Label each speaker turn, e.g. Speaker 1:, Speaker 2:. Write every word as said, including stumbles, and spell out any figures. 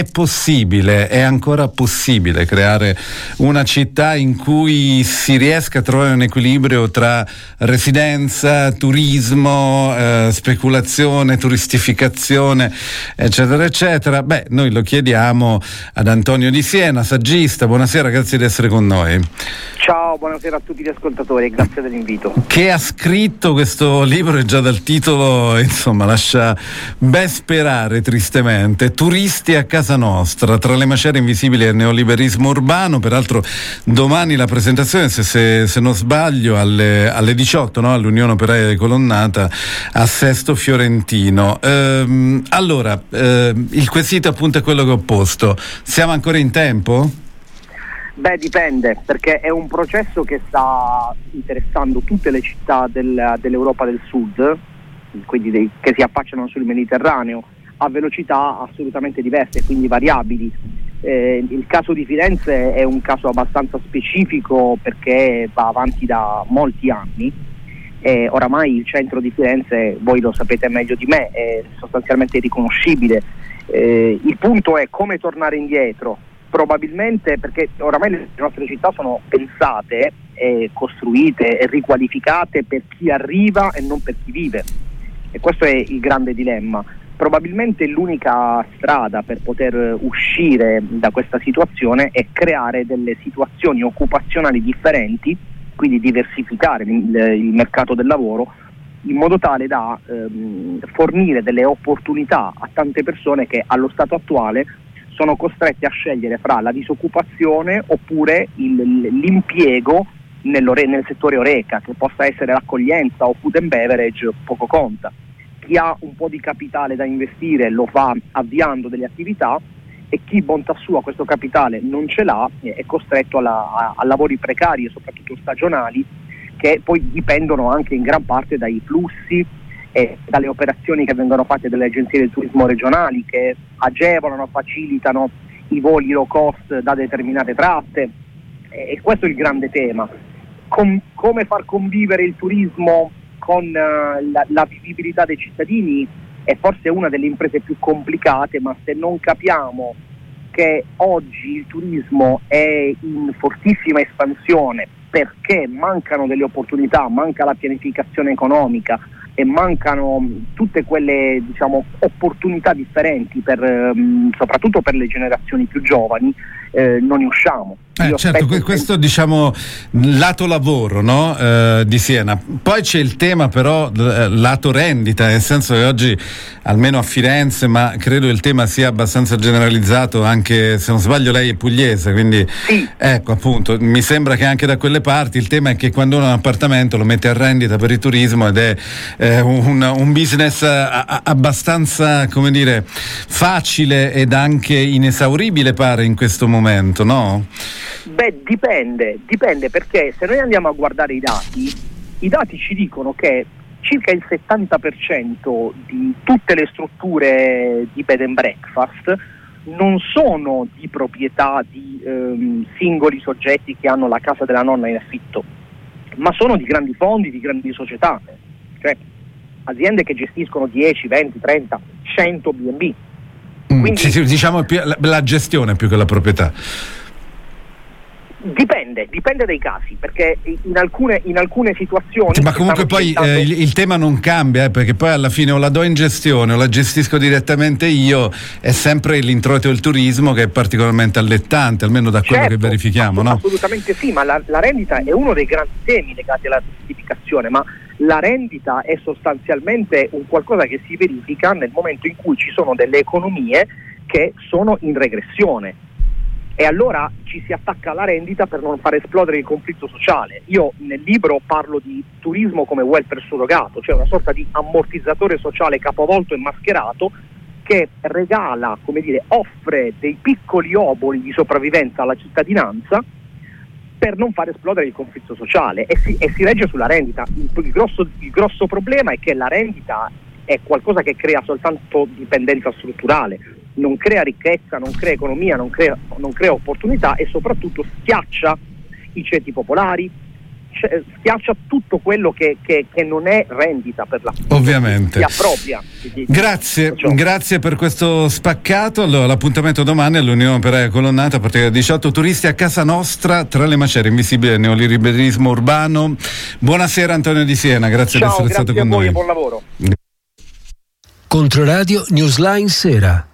Speaker 1: È possibile, è ancora possibile creare una città in cui si riesca a trovare un equilibrio tra residenza, turismo, eh, speculazione, turistificazione, eccetera, eccetera. Beh, noi lo chiediamo ad Antonio Di Siena, saggista. Buonasera, grazie di essere con noi.
Speaker 2: Ciao, buonasera a tutti gli ascoltatori e grazie dell'invito.
Speaker 1: Che ha scritto questo libro e già dal titolo, insomma, lascia ben sperare tristemente. Turisti a casa nostra, tra le macerie invisibili e il neoliberismo urbano. Peraltro domani la presentazione, se, se, se non sbaglio, alle, alle diciotto, no? All'Unione Operaia di Colonnata a Sesto Fiorentino. Ehm, allora, ehm, il quesito appunto è quello che ho posto. Siamo ancora in tempo?
Speaker 2: Beh, dipende, perché è un processo che sta interessando tutte le città del, dell'Europa del Sud, quindi dei, che si affacciano sul Mediterraneo, a velocità assolutamente diverse, quindi variabili. Eh, il caso di Firenze è un caso abbastanza specifico perché va avanti da molti anni. Eh, oramai il centro di Firenze, voi lo sapete meglio di me, è sostanzialmente irriconoscibile. Eh, il punto è come tornare indietro. Probabilmente perché oramai le nostre città sono pensate, eh, costruite e riqualificate per chi arriva e non per chi vive, e questo è il grande dilemma. Probabilmente l'unica strada per poter uscire da questa situazione è creare delle situazioni occupazionali differenti, quindi diversificare il, il mercato del lavoro in modo tale da ehm, fornire delle opportunità a tante persone che allo stato attuale sono costretti a scegliere fra la disoccupazione oppure il, l'impiego nel settore Horeca, che possa essere l'accoglienza o food and beverage, poco conta. Chi ha un po' di capitale da investire lo fa avviando delle attività, e chi, bontà sua, questo capitale non ce l'ha, è costretto alla, a, a lavori precari e soprattutto stagionali, che poi dipendono anche in gran parte dai flussi e dalle operazioni che vengono fatte dalle agenzie del turismo regionali, che agevolano, facilitano i voli low cost da determinate tratte. E questo è il grande tema. Com- come far convivere il turismo con uh, la, la vivibilità dei cittadini è forse una delle imprese più complicate, ma se non capiamo che oggi il turismo è in fortissima espansione perché mancano delle opportunità, manca la pianificazione economica e mancano tutte quelle, diciamo, opportunità differenti per, um, soprattutto per le generazioni più giovani, eh, non ne usciamo.
Speaker 1: Eh, certo, que- questo diciamo lato lavoro, no? Eh, di Siena. Poi c'è il tema però eh, lato rendita, nel senso che oggi, almeno a Firenze, ma credo il tema sia abbastanza generalizzato, anche se non sbaglio lei è pugliese, quindi
Speaker 2: sì.
Speaker 1: Ecco, appunto, mi sembra che anche da quelle parti il tema è che quando uno ha un appartamento lo mette a rendita per il turismo ed è eh, un, un business a, a, abbastanza, come dire, facile ed anche inesauribile, pare, in questo momento, no?
Speaker 2: Beh, dipende, dipende perché se noi andiamo a guardare i dati, i dati ci dicono che circa il settanta per cento di tutte le strutture di bed and breakfast non sono di proprietà di ehm, singoli soggetti che hanno la casa della nonna in affitto, ma sono di grandi fondi, di grandi società, cioè aziende che gestiscono dieci, venti, trenta, cento B and B.
Speaker 1: Quindi, sì, sì, diciamo più la, la gestione più che la proprietà.
Speaker 2: Dipende, dipende dai casi, perché in alcune, in alcune situazioni...
Speaker 1: Ma comunque poi diventando... eh, il, il tema non cambia, eh, perché poi alla fine o la do in gestione o la gestisco direttamente io, è sempre l'introito del turismo che è particolarmente allettante, almeno da quello
Speaker 2: certo,
Speaker 1: che verifichiamo, no?
Speaker 2: Assolutamente sì, ma la, la rendita è uno dei grandi temi legati alla certificazione, ma la rendita è sostanzialmente un qualcosa che si verifica nel momento in cui ci sono delle economie che sono in regressione. E allora ci si attacca alla rendita per non far esplodere il conflitto sociale. Io nel libro parlo di turismo come welfare surrogato, cioè una sorta di ammortizzatore sociale capovolto e mascherato che regala, come dire, offre dei piccoli oboli di sopravvivenza alla cittadinanza per non far esplodere il conflitto sociale, e si, e si regge sulla rendita. Il, il, grosso, il grosso problema è che la rendita è qualcosa che crea soltanto dipendenza strutturale, non crea ricchezza, non crea economia, non crea, non crea opportunità, e soprattutto schiaccia i ceti popolari, schiaccia tutto quello che, che, che non è rendita per la
Speaker 1: ovviamente
Speaker 2: si appropria.
Speaker 1: Grazie, grazie per questo spaccato. Allora, l'appuntamento domani all'Unione Operaia Colonnata a partire dalle diciotto, turisti a casa nostra tra le macerie invisibili del neoliberismo urbano. Buonasera Antonio Di Siena, grazie
Speaker 2: Ciao,
Speaker 1: di essere
Speaker 2: grazie
Speaker 1: stato con
Speaker 2: a voi
Speaker 1: noi.
Speaker 2: E buon lavoro.
Speaker 3: Controradio Newsline Sera.